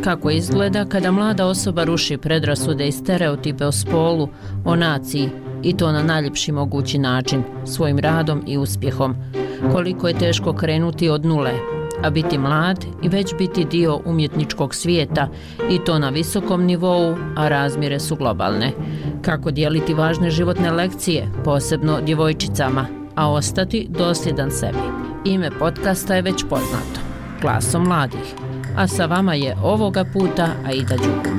Kako izgleda kada mlada osoba ruši predrasude i stereotipe o spolu, o naciji i to na najljepši mogući način, svojim radom i uspjehom. Koliko je teško krenuti od nule, a biti mlad i već biti dio umjetničkog svijeta i to na visokom nivou, a razmjere su globalne. Kako dijeliti važne životne lekcije, posebno djevojčicama, a ostati dosljedan sebi. Ime podcasta je već poznato, Glasom mladih. A sa vama je ovoga puta Aida Đugum.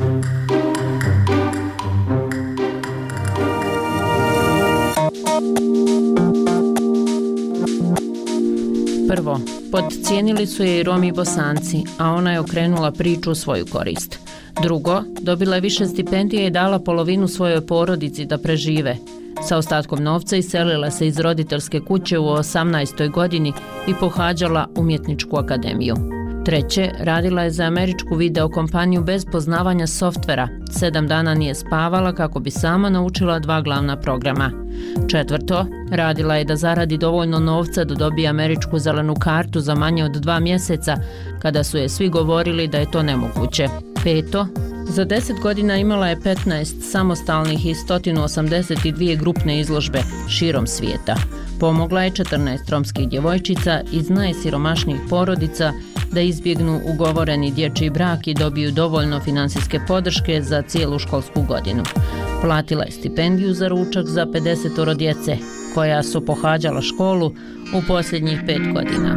Prvo, podcijenili su je i Romi i Bosanci, a ona je okrenula priču u svoju korist. Drugo, dobila je više stipendije i dala polovinu svojoj porodici da prežive. Sa ostatkom novca iselila se iz roditeljske kuće u 18. godini i pohađala umjetničku akademiju. Treće, radila je za američku video kompaniju bez poznavanja softvera. 7 dana nije spavala kako bi sama naučila 2 glavna programa. Četvrto, radila je da zaradi dovoljno novca da dobije američku zelenu kartu za manje od 2 mjeseca, kada su je svi govorili da je to nemoguće. Peto, za 10 godina imala je 15 samostalnih i 182 grupne izložbe širom svijeta. Pomogla je 14 romskih djevojčica iz najsiromašnijih porodica da izbjegnu ugovoreni dječji brak i dobiju dovoljno financijske podrške za cijelu školsku godinu. Platila je stipendiju za ručak za 50 djece, koja su pohađala školu u posljednjih 5 godina.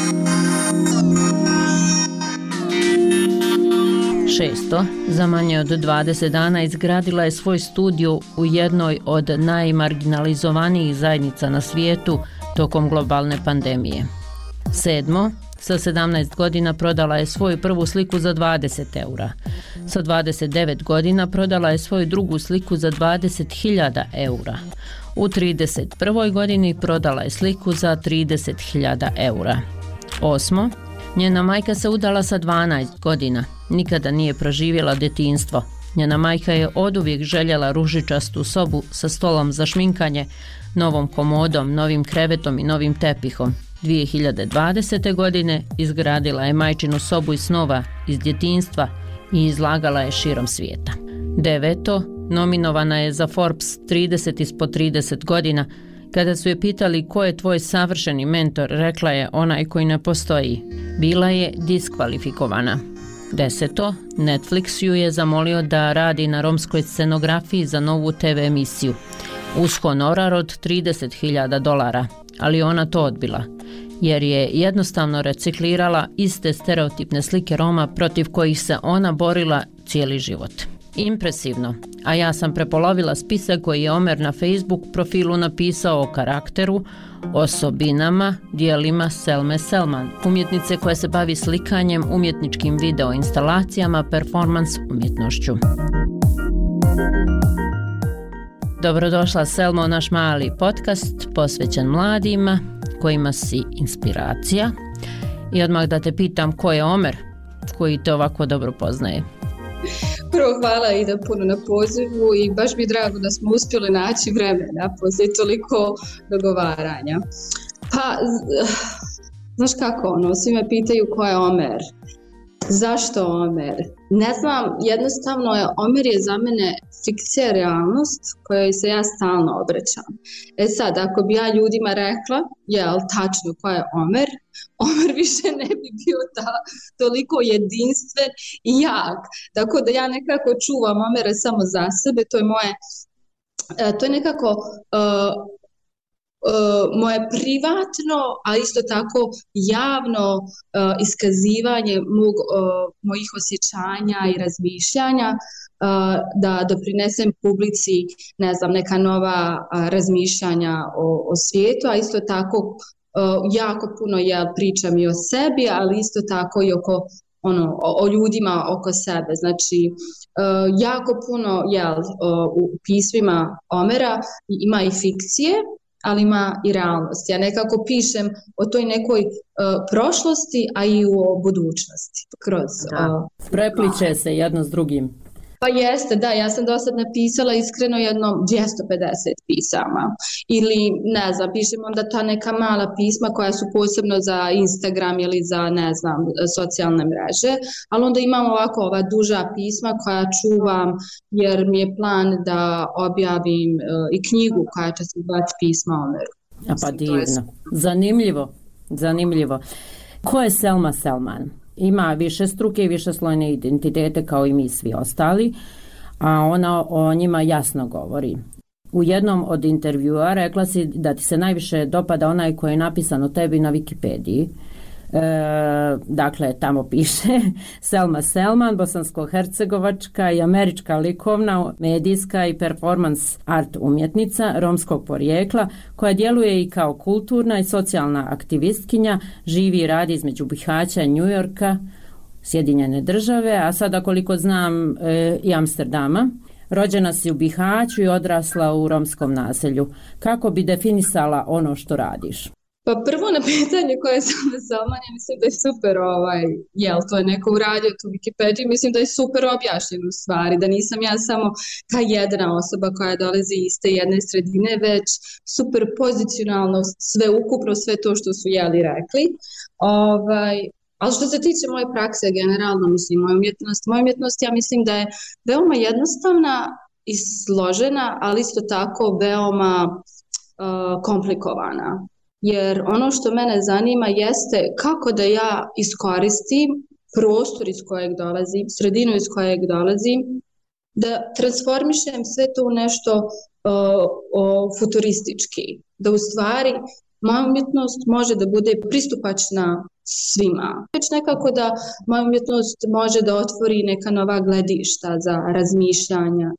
Šesto, za manje od 20 dana izgradila je svoj studio u jednoj od najmarginalizovanijih zajednica na svijetu tokom globalne pandemije. Sedmo, sa 17 godina prodala je svoju prvu sliku za 20 eura. Sa 29 godina prodala je svoju drugu sliku za 20.000 eura. U 31. godini prodala je sliku za 30.000 eura. Osmo, njena majka se udala sa 12 godina. Nikada nije proživjela djetinjstvo. Njena majka je oduvijek željela ružičastu sobu sa stolom za šminkanje, novom komodom, novim krevetom i novim tepihom. 2020. godine izgradila je majčinu sobu iz snova, iz djetinjstva i izlagala je širom svijeta. Deveto, nominovana je za Forbes 30 ispod 30 godina. Kada su je pitali ko je tvoj savršeni mentor, rekla je onaj koji ne postoji. Bila je diskvalifikovana. Deseto, Netflix ju je zamolio da radi na romskoj scenografiji za novu TV emisiju. Uz honorar od $30.000, ali ona to odbila, jer je jednostavno reciklirala iste stereotipne slike Roma protiv kojih se ona borila cijeli život. Impresivno, a ja sam prepolovila spisak koji je Omer na Facebook profilu napisao o karakteru, osobinama, dijelima Selme Selman, umjetnice koja se bavi slikanjem, umjetničkim video instalacijama, performans umjetnošću. Dobrodošla Selmo u naš mali podcast posvećen mladima kojima si inspiracija. I odmah da te pitam ko je Omer koji te ovako dobro poznaje. Prvo hvala Ida puno na pozivu i baš mi je drago da smo uspjeli naći vremena poslije toliko dogovaranja. Pa, znaš kako svi me pitaju ko je Omer. Zašto Omer? Ne znam, jednostavno Omer je za mene fikcija realnost kojoj se ja stalno obraćam. Sad, ako bi ja ljudima rekla, tačno ko je Omer, Omer više ne bi bio toliko jedinstven i jak. Tako da ja nekako čuvam Omera samo za sebe, to je nekako moje privatno, a isto tako javno iskazivanje mojih osjećanja i razmišljanja, da doprinesem publici, ne znam, neka nova razmišljanja o svijetu, a isto tako jako puno pričam i o sebi, ali isto tako i o ljudima oko sebe. Znači, jako puno u pismima Omera ima i fikcije, ali ima i realnost. Ja nekako pišem o toj nekoj prošlosti, a i o budućnosti. Prepliče se jedno s drugim. Pa jeste, da, ja sam do sad napisala iskreno jedno 250 pisama ili ne znam, pišem onda ta neka mala pisma koja su posebno za Instagram ili za ne znam, socijalne mreže, ali onda imam ovako ova duža pisma koja čuvam jer mi je plan da objavim i knjigu koja će se zvati Pisma Omeru. A pa divno, zanimljivo. Ko je Selma Selman? Ima višestruke i višeslojne identitete kao i mi svi ostali, a ona o njima jasno govori. U jednom od intervjua rekla si da ti se najviše dopada onaj koji je napisan o tebi na Wikipediji. Dakle, tamo piše Selma Selman, bosansko-hercegovačka i američka likovna, medijska i performance art umjetnica romskog porijekla koja djeluje i kao kulturna i socijalna aktivistkinja, živi i radi između Bihaća i New Yorka, Sjedinjene Države, a sada koliko znam i Amsterdama. Rođena si u Bihaću i odrasla u romskom naselju. Kako bi definisala ono što radiš? Pa prvo na pitanje koje sam ja mislim da je super jel to je neko uradio tu Wikipediju, mislim da je super objašnjeno u stvari, da nisam ja samo ta jedna osoba koja dolazi iz te jedne sredine, već super pozicionalno sve ukupno, sve to što su rekli. Ali što se tiče moje prakse generalno, mislim, moja umjetnost ja mislim da je veoma jednostavna i složena, ali isto tako veoma komplikovana. Jer ono što mene zanima jeste kako da ja iskoristim prostor iz kojeg dolazim, sredinu iz kojeg dolazim, da transformišem sve to u nešto futuristički. Da u stvari moja umjetnost može da bude pristupačna svima. Već nekako da moja umjetnost može da otvori neka nova gledišta za razmišljanja,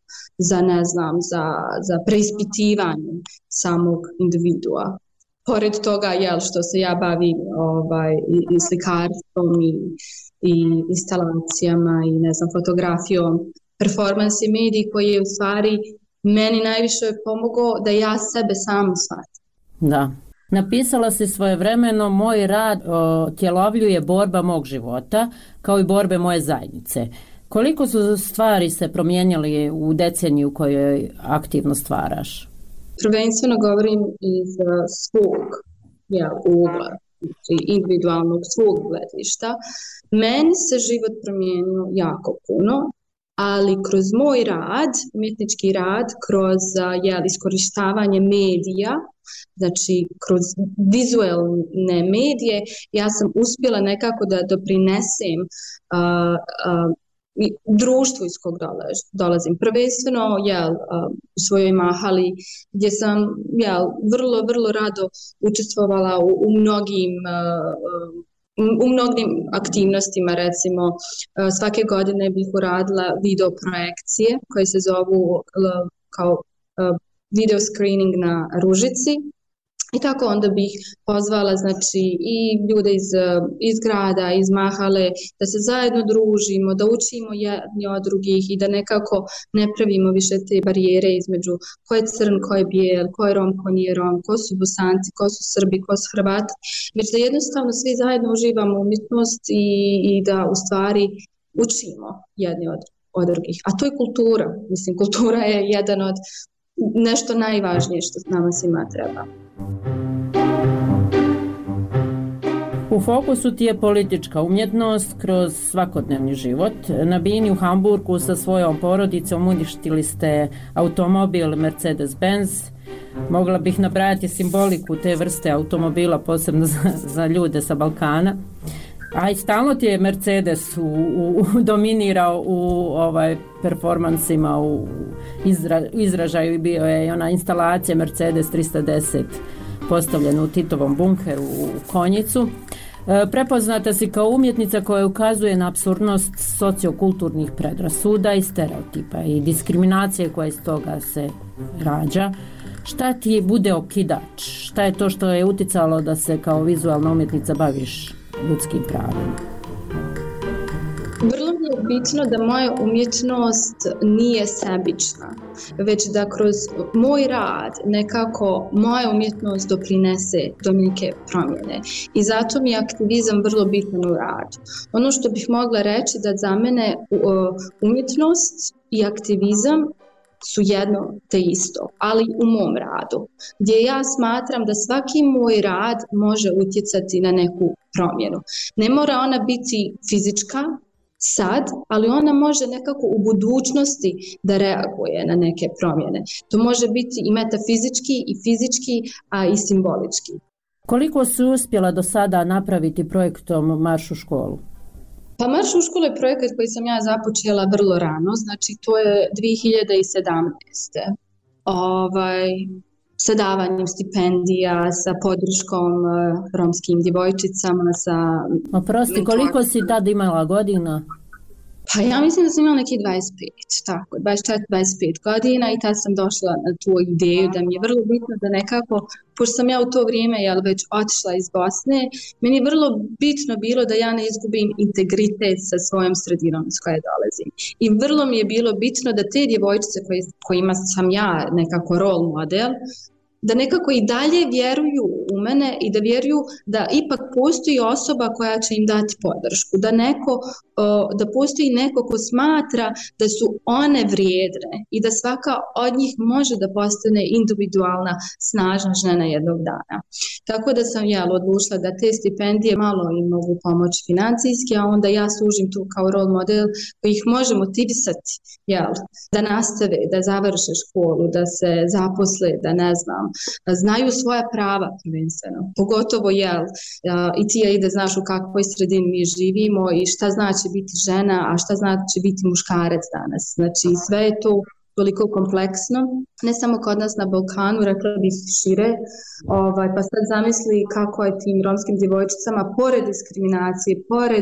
za preispitivanje samog individua. Pored toga, što se ja bavim i slikarstvom i instalacijama i fotografijom, performans i medij koji je u stvari meni najviše pomogao da ja sebe sam shvatim. Da. Napisala si svojevremeno, moj rad otjelovljuje borba mog života kao i borbe moje zajednice. Koliko su stvari se promijenili u deceniju u kojoj aktivno stvaraš? Prvenstveno govorim iz svog ugla, individualnog svog gledišta. Meni se život promijenio jako puno, ali kroz moj rad, umjetnički rad, kroz iskorištavanje medija, znači kroz vizualne medije, ja sam uspjela nekako da doprinesem društvu iz kog dolazim. Prvenstveno u svojoj mahali gdje sam vrlo rado učestvovala u mnogim aktivnostima, recimo svake godine bih uradila video projekcije koje se zovu kao video screening na Ružici. I tako onda bih pozvala i ljude iz grada, iz mahale, da se zajedno družimo, da učimo jedni od drugih i da nekako ne pravimo više te barijere između ko je crn, ko je bijel, ko je rom, ko nije rom, ko su Bosanci, ko su Srbi, ko su Hrvati, već da jednostavno svi zajedno uživamo umjetnost i da u stvari učimo jedni od drugih. A to je kultura. Mislim, kultura je jedan od nešto najvažnije što nama svima treba. U fokusu ti je politička umjetnost kroz svakodnevni život. Na bini u Hamburgu sa svojom porodicom uništili ste automobil Mercedes-Benz. Mogla bih nabrajati simboliku te vrste automobila, posebno za ljude sa Balkana. A i stalno ti je Mercedes dominirao u performansima, u izražaju. Bio je i ona instalacija Mercedes 310 postavljena u Titovom bunkeru u Konjicu. Prepoznata si kao umjetnica koja ukazuje na apsurdnost sociokulturnih predrasuda i stereotipa i diskriminacije koja iz toga se rađa. Šta ti bude okidač? Šta je to što je uticalo da se kao vizualna umjetnica baviš ljudskim pravima? Vrlo mi je bitno da moja umjetnost nije sebična, već da kroz moj rad nekako moja umjetnost doprinese do neke promjene. I zato mi je aktivizam vrlo bitan u radu. Ono što bih mogla reći da za mene umjetnost i aktivizam su jedno te isto, ali u mom radu, gdje ja smatram da svaki moj rad može utjecati na neku promjenu. Ne mora ona biti fizička sad, ali ona može nekako u budućnosti da reaguje na neke promjene. To može biti i metafizički i fizički, a i simbolički. Koliko si uspjela do sada napraviti projektom Marš u školu? Pa Marš u školu je projekat koji sam ja započela vrlo rano, znači to je 2017. Sa davanjem stipendija, sa podrškom romskim djevojčicama, sa... Oprosti, koliko si tad imala godina? Pa ja mislim da sam imala neki 25, tako, 24-25 godina i tad sam došla na tu ideju da mi je vrlo bitno da nekako, pošto sam ja u to vrijeme već otišla iz Bosne, meni je vrlo bitno bilo da ja ne izgubim integritet sa svojom sredinom iz koje dolazim. I vrlo mi je bilo bitno da te djevojčice kojima sam ja nekako role model, da nekako i dalje vjeruju u mene i da vjeruju da ipak postoji osoba koja će im dati podršku, da postoji neko ko smatra da su one vrijedne i da svaka od njih može da postane individualna, snažna žena jednog dana. Tako da sam odlučila da te stipendije malo im mogu pomoći financijski, a onda ja služim tu kao role model koji ih može motivisati da nastave, da završe školu, da se zaposle, da ne znam, znaju svoja prava prvenstveno. Pogotovo i ti da znaš u kakvoj sredini mi živimo i šta znači biti žena, a šta znači biti muškarac danas. Znači sve je to toliko kompleksno, ne samo kod nas na Balkanu, rekla bih šire, pa sad zamisli kako je tim romskim djevojčicama pored diskriminacije, pored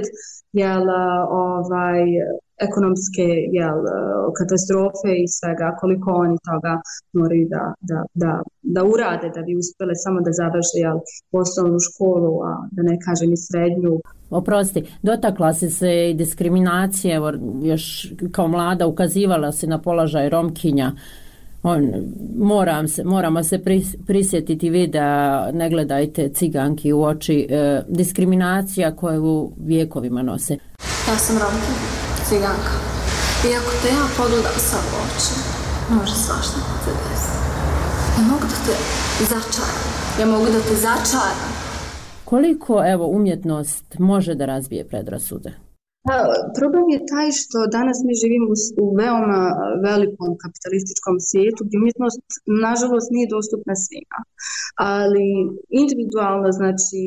ekonomske katastrofe i svega, koliko oni toga moraju da urade da bi uspjele samo da završe osnovnu školu, a da ne kažem i srednju. Oprosti, dotakla si se i diskriminacije, evo, još kao mlada ukazivala si na položaj Romkinja. Moramo se prisjetiti videa Ne gledajte ciganki u oči, diskriminacija koju vjekovima nose. Ja sam Romkinja, ciganka. I ako te ja pogledam sad u oči, može svašta da te desi. Ja mogu da te začaram. Koliko, umjetnost može da razbije predrasude? Problem je taj što danas mi živimo u veoma velikom kapitalističkom svijetu gdje umjetnost nažalost nije dostupna svima. Ali individualno, znači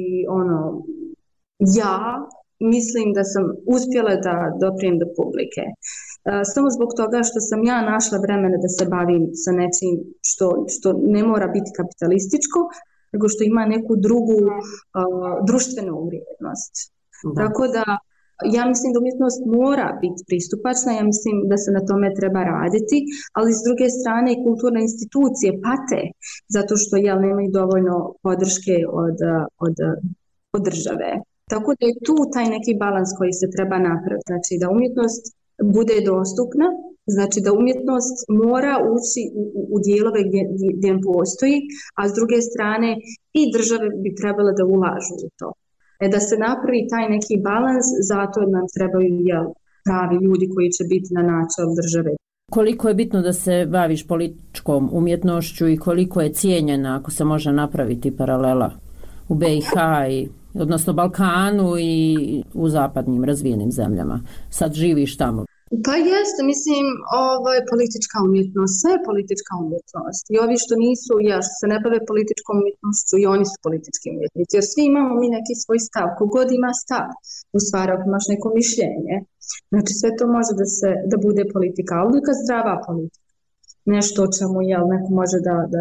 ja mislim da sam uspjela da doprijem do publike. Samo zbog toga što sam ja našla vremena da se bavim sa nečim što ne mora biti kapitalističko, nego što ima neku drugu društvenu vrijednost. Tako da ja mislim da umjetnost mora biti pristupačna, ja mislim da se na tome treba raditi, ali s druge strane i kulturne institucije pate zato što nemaju dovoljno podrške od države. Tako da je tu taj neki balans koji se treba napraviti, znači da umjetnost bude dostupna, znači da umjetnost mora ući u dijelove gdje postoji, a s druge strane i države bi trebale da ulažu u to. Da se napravi taj neki balans, zato nam trebaju pravi ljudi koji će biti na načelu države. Koliko je bitno da se baviš političkom umjetnošću i koliko je cijenjena, ako se može napraviti paralela u BiH odnosno Balkanu i u zapadnim razvijenim zemljama? Sad živiš tamo. Pa jeste, mislim, politička umjetnost, sve je politička umjetnost. I ovi što nisu, što se ne bave političkom umjetnošću, i oni su politički umjetnici. Jer svi imamo mi neki svoj stav, kogod ima stav, u stvari ako imaš neko mišljenje. Znači sve to može da bude politika, ali neka zdrava politika. Nešto o čemu neko može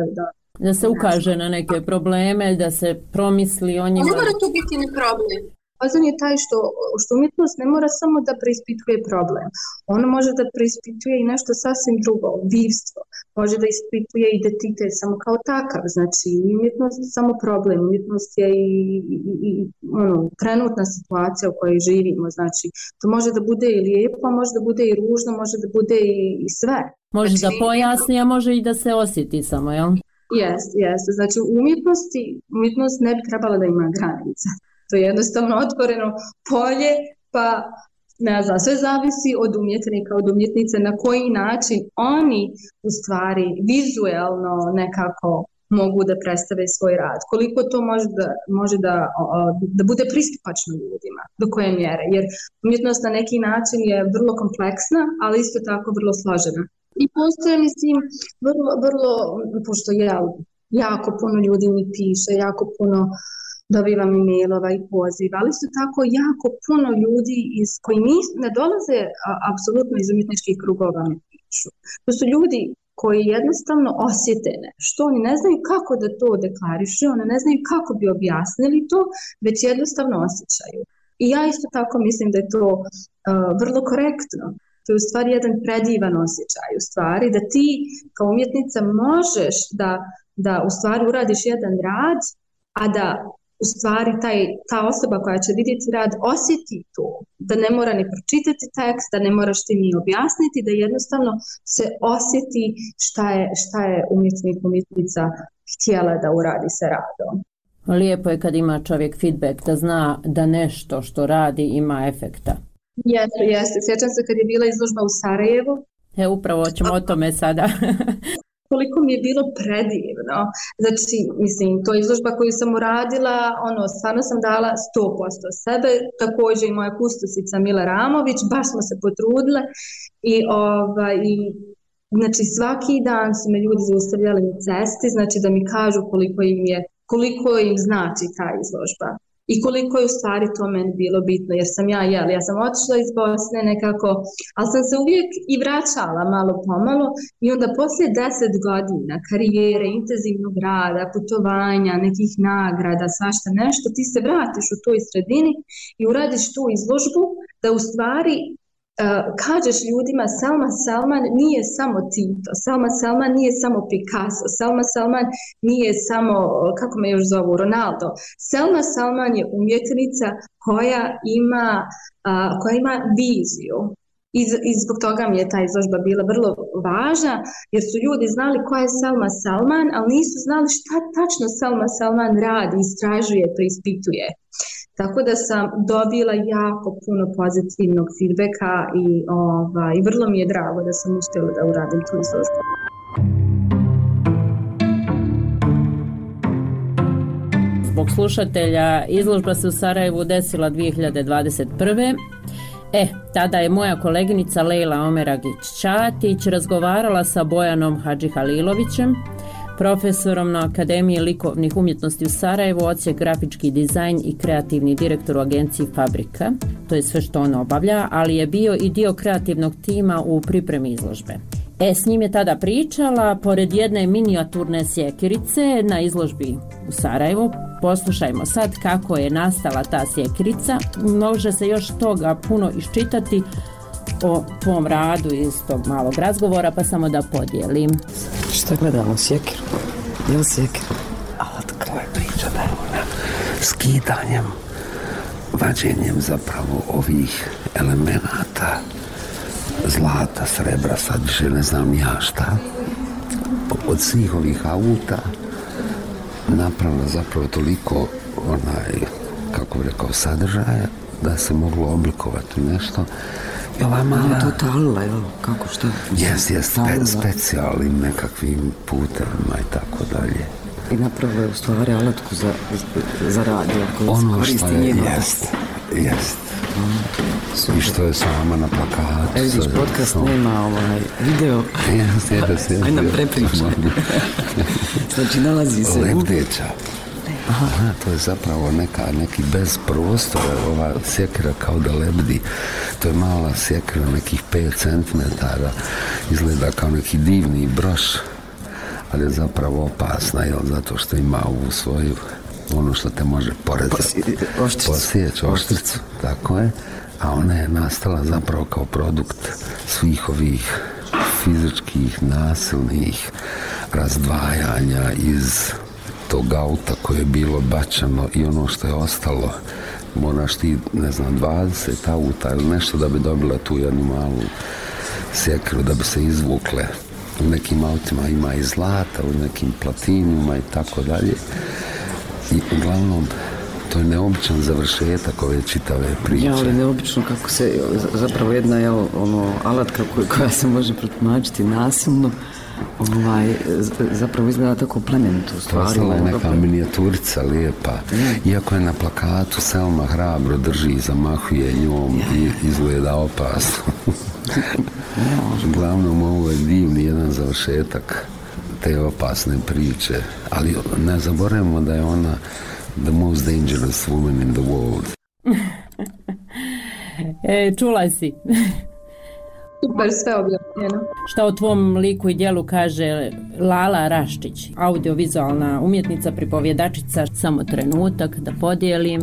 da se ukaže na neke probleme, da se promisli o njima. Ne mora to biti ni problem. fazon je taj što umjetnost ne mora samo da preispituje problem. Ono može da preispituje i nešto sasvim drugo, bivstvo. Može da ispituje identitet samo kao takav. Znači, umjetnost je samo problem. Umjetnost je i trenutna situacija u kojoj živimo. Znači, to može da bude i lijepo, može da bude i ružno, može da bude i sve. Može znači, da pojasni, a može i da se osjeti samo, jel? Jeste. Znači, umjetnost ne bi trebala da ima granica. To je jednostavno otvoreno polje, pa ne znam, sve zavisi od umjetnika, od umjetnice, na koji način oni u stvari vizuelno nekako mogu da predstave svoj rad. Koliko to može da bude pristupačno ljudima, do koje mjere. Jer umjetnost na neki način je vrlo kompleksna, ali isto tako vrlo složena. I postoje, mislim, vrlo, pošto jako puno ljudi mi piše, jako puno dobivam e-mailova i poziva, ali isto tako jako puno ljudi koji ne dolaze apsolutno iz umjetničkih krugova mi pišu. To su ljudi koji jednostavno osjete nešto, oni ne znaju kako da to deklarišu, oni ne znaju kako bi objasnili to, već jednostavno osjećaju. I ja isto tako mislim da je to vrlo korektno. To je u stvari jedan predivan osjećaj, u stvari da ti kao umjetnica možeš da u stvari uradiš jedan rad, a da u stvari ta osoba koja će vidjeti rad osjeti to, da ne mora ni pročitati tekst, da ne moraš ti ni objasniti, da jednostavno se osjeti šta je umjetnica htjela da uradi sa radom. Lijepo je kad ima čovjek feedback, da zna da nešto što radi ima efekta. Jeste. Sjećam se kad je bila izložba u Sarajevu. Upravo ćemo o tome sada. Koliko mi je bilo predivno. Znači, mislim, to je izložba koju sam uradila, stvarno sam dala 100% sebe, također i moja kustosica Mila Ramović, baš smo se potrudile i znači svaki dan su me ljudi zaustavljali na cesti, znači da mi kažu koliko im znači ta izložba. I koliko je u stvari to meni bilo bitno, jer sam ja sam otišla iz Bosne nekako, ali sam se uvijek i vraćala malo pomalo i onda poslije 10 godina karijere, intenzivnog rada, putovanja, nekih nagrada, svašta nešto, ti se vratiš u toj sredini i uradiš tu izložbu da u stvari kažeš ljudima Selma Selman nije samo Tito, Selma Selman nije samo Picasso, Selma Selman nije samo, kako me još zovu, Ronaldo. Selma Selman je umjetnica koja ima viziju. I zbog toga mi je ta izložba bila vrlo važna, jer su ljudi znali koja je Selma Selman, ali nisu znali šta tačno Selma Selman radi, istražuje, preispituje. Tako da sam dobila jako puno pozitivnog feedbacka i vrlo mi je drago da sam uspjela da uradim tu izložbu. Zbog slušatelja, izložba se u Sarajevu desila 2021. Tada je moja koleginica Lejla Omeragić-Čatić razgovarala sa Bojanom Hadžihalilovićem, profesorom na Akademiji likovnih umjetnosti u Sarajevu, odsjek grafički dizajn i kreativni direktor u agenciji Fabrika. To je sve što on obavlja, ali je bio i dio kreativnog tima u pripremi izložbe. S njim je tada pričala pored jedne minijaturne sjekirice na izložbi u Sarajevu. Poslušajmo sad kako je nastala ta sjekirica. Može se još toga puno iščitati o tvom radu iz tog malog razgovora, pa samo da podijelim. Šta gledamo, sjekiru? Je li sjekiru? Alat, koja je priča da je ona skidanjem, vađenjem zapravo ovih elemenata, zlata, srebra, sad više ne znam ja šta, od svih ovih auta napravila zapravo toliko kako bi rekao, sadržaja da se moglo oblikovati nešto. I ova mala... to talila, jel? Kako, šta? Specijalnim nekakvim putevima i tako dalje. I napravila je u stvari alatku za radio koju se koristi njegov. Jest. I što je s vama na plakatu. Vidiš, podcast nema video. Aj nam prepričaj. Znači, nalazi se... Lebdeća. Aha, to je zapravo neki bez prostora, ova sjekira kao da lebdi. To je mala sjekira, nekih 5 cm, izgleda kao neki divni broš, ali je zapravo opasna, zato što ima ovu svoju ono što te može porezati, posjeći oštricu, tako je, a ona je nastala zapravo kao produkt svih ovih fizičkih, nasilnih razdvajanja iz tog auta koje je bilo bačano i ono što je ostalo. Moraš ti, 20 auta ili nešto da bi dobila tu jednu malu sjekiru, da bi se izvukle. U nekim autima ima i zlata, u nekim platinuma i tako dalje. I uglavnom, to je neobičan završetak ove čitave priče. Ja, ali neobično kako se, zapravo jedna alatka koja se može protumačiti nasilno, zapravo izgleda tako plemenito u stvari. Postala je neka minijaturica lijepa. Iako je na plakatu Selma hrabro drži i zamahuje njom i izgleda opasno. Uglavnom, ovo je divni jedan završetak te opasne priče. Ali ne zaboravimo da je ona the most dangerous woman in the world. Čula si. Super, sve objavljeno. Šta o tvom liku i djelu kaže Lala Raščić, audiovizualna umjetnica, pripovjedačica? Samo trenutak da podijelim.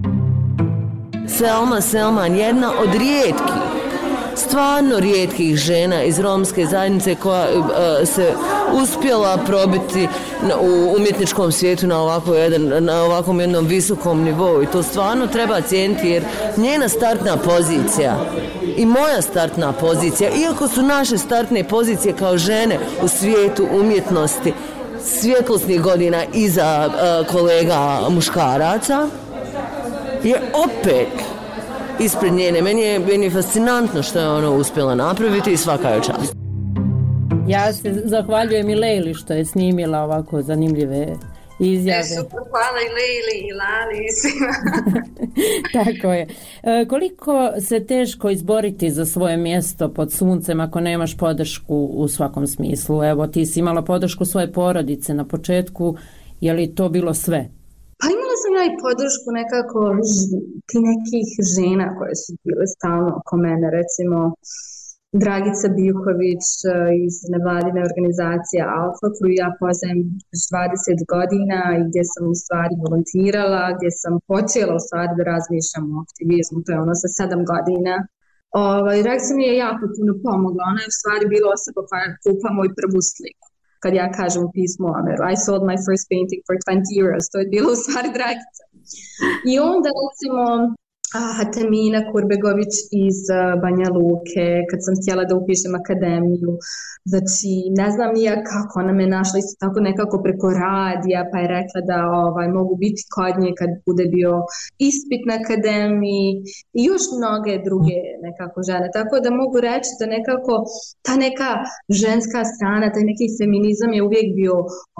Selma Selman, jedna od rijetkih, stvarno rijetkih žena iz romske zajednice koja se uspjela probiti u umjetničkom svijetu na ovakvom jednom visokom nivou, i to stvarno treba cijeniti, jer njena startna pozicija i moja startna pozicija, iako su naše startne pozicije kao žene u svijetu umjetnosti svjetlosnih godina iza kolega muškaraca, je opet ispred njene. Meni je fascinantno što je ona uspjela napraviti i svaka je čast. Ja se zahvaljujem i Lejli što je snimila ovako zanimljive izjave. Super, hvala i Lejli i Lali i svima. Tako je. Koliko se teško izboriti za svoje mjesto pod suncem ako nemaš podršku u svakom smislu? Evo, ti si imala podršku svoje porodice na početku, je li to bilo sve? Pa imala sam ja i podršku nekako ti nekih žena koje su bile stalno oko mene, recimo Dragica Bijuković iz nevladine organizacije Alfa, koju ja poznajem 20 godina i gdje sam u stvari volontirala, gdje sam počela u stvari da razmišljam o aktivizmu, to je ono sa 7 godina. Dragica mi je jako puno pomogla, ona je u stvari bila osoba koja kupa moju prvu sliku. Kad ja kažem u pismu Ameru, I sold my first painting for 20 euros, to je bilo u stvari Dragica. I onda recimo Tamina Kurbegović iz Banja Luke, kad sam htjela da upišem akademiju, znači ne znam nija kako, ona me našla isto tako nekako preko radija, pa je rekla da mogu biti kod nje kad bude bio ispit na akademiji i još mnoge druge nekako žene, tako da mogu reći da nekako ta neka ženska strana, taj neki feminizam je uvijek bio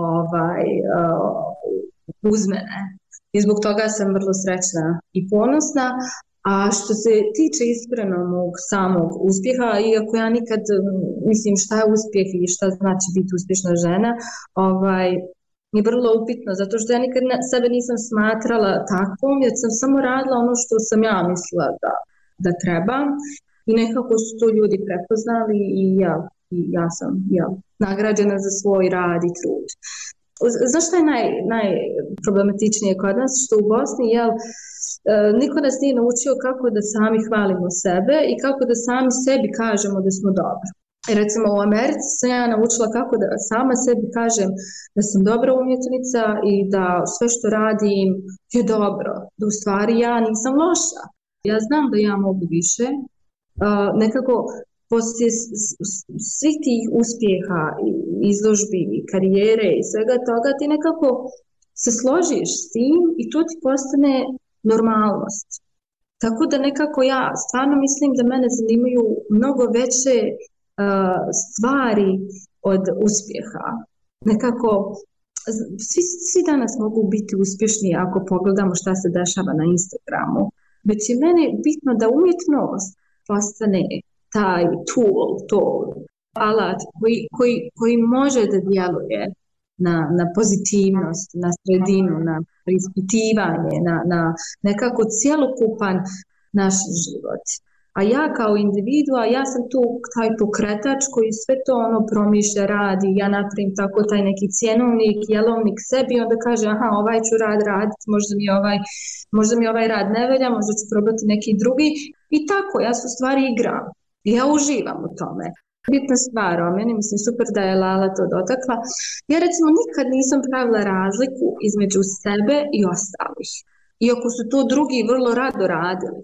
uz mene. I zbog toga sam vrlo srećna i ponosna. A što se tiče iskreno mog samog uspjeha, iako ja nikad mislim šta je uspjeh i šta znači biti uspješna žena, je vrlo upitno, zato što ja nikad sebe nisam smatrala takvom, jer sam samo radila ono što sam ja mislila da treba i nekako su to ljudi prepoznali i ja sam nagrađena za svoj rad i trud. Znaš šta je najproblematičnije kod nas? Što u Bosni, niko nas nije naučio kako da sami hvalimo sebe i kako da sami sebi kažemo da smo dobri. Recimo u Americi sam ja naučila kako da sama sebi kažem da sam dobra umjetnica i da sve što radim je dobro, da u stvari ja nisam loša. Ja znam da ja mogu više, nekako poslije svih tih uspjeha, izložbi, karijere i svega toga, ti nekako se složiš s tim i to ti postane normalnost. Tako da nekako ja stvarno mislim da mene zanimaju mnogo veće stvari od uspjeha. Nekako svi danas mogu biti uspješni ako pogledamo šta se dešava na Instagramu. Već je meni bitno da umjetnost postane taj tool, to alat koji može da djeluje na pozitivnost, na sredinu, na preispitivanje, na nekako cjelokupan naš život. A ja kao individua, ja sam tu taj pokretač koji sve to promišlja, radi, ja napravim tako taj neki cjenovnik, jelovnik sebi i onda kaže aha, ovaj ću raditi, možda mi ovaj rad ne velja, možda ću probati neki drugi i tako, ja se u stvari igram i ja uživam u tome. Bitna stvar o meni, mislim super da je Lala to dotakla. Ja recimo nikad nisam pravila razliku između sebe i ostalih. Iako su to drugi vrlo rado radili.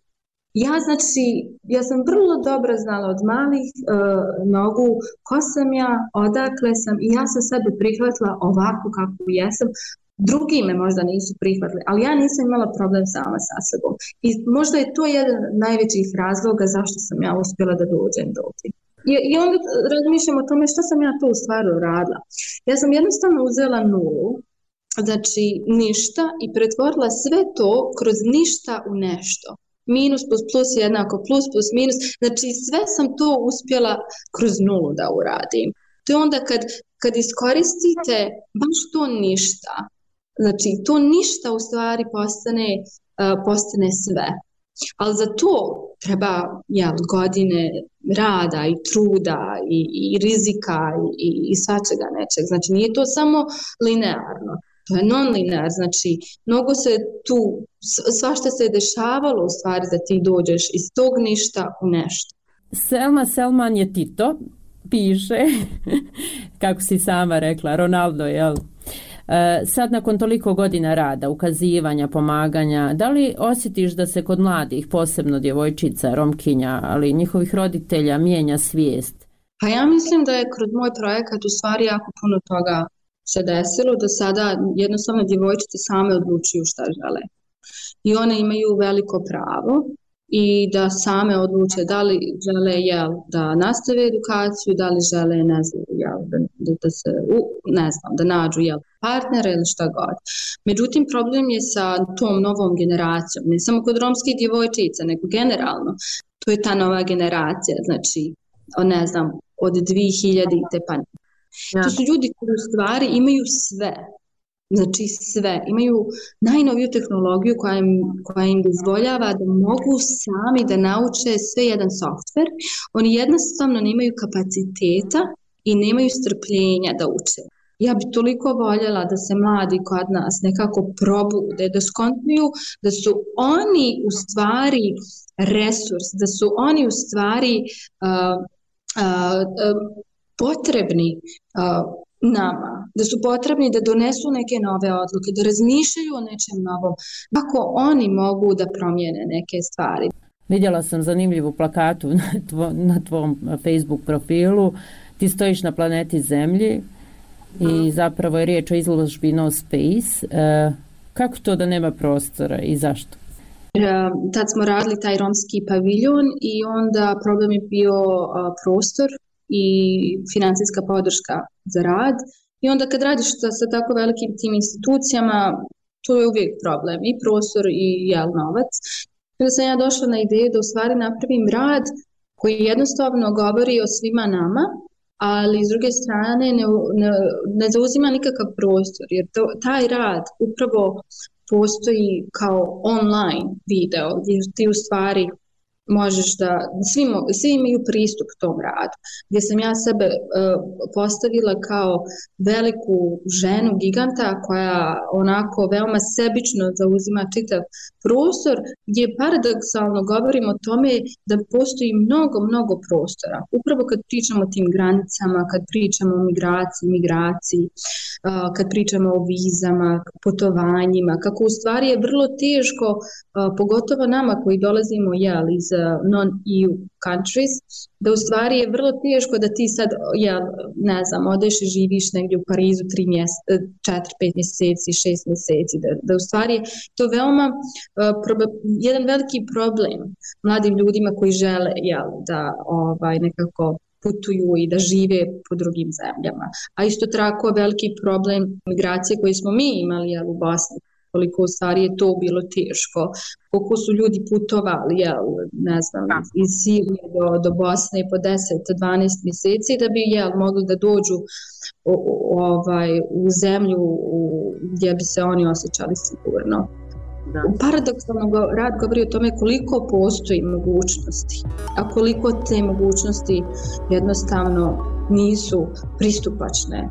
Ja sam vrlo dobro znala od malih nogu ko sam ja, odakle sam i ja sam sebe prihvatila ovako kako jesam. Drugi me možda nisu prihvatili, ali ja nisam imala problem sama sa sobom. I možda je to jedan od najvećih razloga zašto sam ja uspjela da dođem do ovdje. I onda razmišljam o tome što sam ja to u stvari radila. Ja sam jednostavno uzela nulu, znači ništa i pretvorila sve to kroz ništa u nešto. Minus plus plus jednako plus plus minus, znači sve sam to uspjela kroz nulu da uradim. To je onda kad iskoristite baš to ništa, znači to ništa u stvari postane sve. Ali za to treba godine rada i truda i rizika i svačega nečeg. Znači nije to samo linearno, to je non-linear, znači mnogo se tu, svašta se je dešavalo u stvari da ti dođeš iz tog ništa u nešto. Selma Selman je Tito, piše, kako si sama rekla, Ronaldo, jel? Sad nakon toliko godina rada, ukazivanja, pomaganja, da li osjetiš da se kod mladih, posebno djevojčica, Romkinja, ali njihovih roditelja mijenja svijest? Pa ja mislim da je kroz moj projekat u stvari jako puno toga se desilo, da sada jednostavno djevojčice same odlučuju šta žele. I one imaju veliko pravo i da same odluče da li žele da nastave edukaciju, da li žele da nađu partnera ili šta god. Međutim, problem je sa tom novom generacijom, ne samo kod romskih djevojčica, nego generalno. To je ta nova generacija, znači, od 2000-te pa. Ja. To su ljudi koji u stvari imaju sve. Znači sve, imaju najnoviju tehnologiju koja im dozvoljava da mogu sami da nauče sve jedan softver. Oni jednostavno nemaju kapaciteta i nemaju strpljenja da uče. Ja bi toliko voljela da se mladi kod nas nekako probude, da skontaju da su oni u stvari resurs, da su oni u stvari potrebni nama, da su potrebni da donesu neke nove odluke, da razmišljaju o nečem novom, kako oni mogu da promijene neke stvari. Vidjela sam zanimljivu plakatu na tvom Facebook profilu. Ti stojiš na planeti Zemlji i zapravo je riječ o izložbi No Space. Kako to da nema prostora i zašto? Tad smo radili taj romski paviljon i onda problem je bio prostor i financijska podrška za rad. I onda kad radiš sa tako velikim tim institucijama, to je uvijek problem, i prostor i novac. Kada sam ja došla na ideju da u stvari napravim rad koji jednostavno govori o svima nama, ali s druge strane ne zauzima nikakav prostor, jer taj rad upravo postoji kao online video, gdje ti u stvari možeš da, svi imaju pristup tom radu, gdje sam ja sebe postavila kao veliku ženu giganta koja onako veoma sebično zauzima čitav prostor, gdje paradoksalno govorimo o tome da postoji mnogo prostora. Upravo kad pričamo o tim granicama, kad pričamo o migraciji, kad pričamo o vizama, putovanjima, kako u stvari je vrlo teško, pogotovo nama koji dolazimo iz non-EU countries, da u stvari je vrlo teško da ti sad, odeš i živiš negdje u Parizu 4-5 mjeseci, 6 mjeseci, da u stvari je to veoma jedan veliki problem mladim ljudima koji žele da nekako putuju i da žive po drugim zemljama. A isto tako veliki problem migracije koji smo mi imali u Bosni, koliko u stvari je to bilo teško, koliko su ljudi putovali, iz Sirije do Bosne po 10-12 mjeseci da bi mogli da dođu u zemlju gdje bi se oni osjećali sigurno. Paradoksalno rad govori o tome koliko postoji mogućnosti, a koliko te mogućnosti jednostavno nisu pristupačne.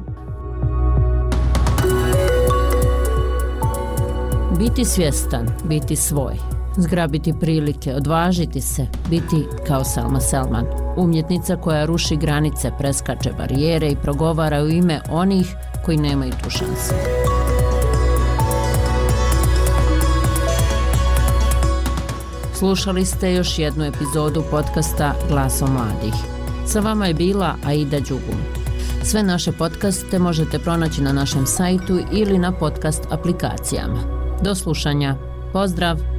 Biti svjestan, biti svoj, zgrabiti prilike, odvažiti se, biti kao Selma Selman, umjetnica koja ruši granice, preskače barijere i progovara u ime onih koji nemaju tu šansu. Slušali ste još jednu epizodu podcasta Glasom mladih. Sa vama je bila Aida Đugum. Sve naše podcaste možete pronaći na našem sajtu ili na podcast aplikacijama. Do slušanja. Pozdrav!